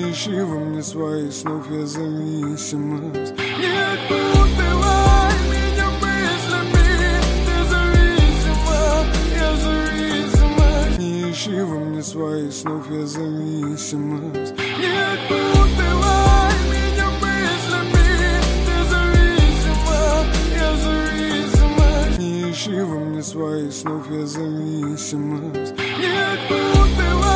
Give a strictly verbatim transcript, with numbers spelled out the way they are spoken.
Не ищи во мне своих снов, я зависимость. Не окутывай меня мыслями, ты зависима, я зависимость. Не ищи во мне своих снов, я зависимость. Не окутывай меня мыслями, ты зависима, я зависимость. Не ищи во мне своих снов, я зависимость. Не окутывай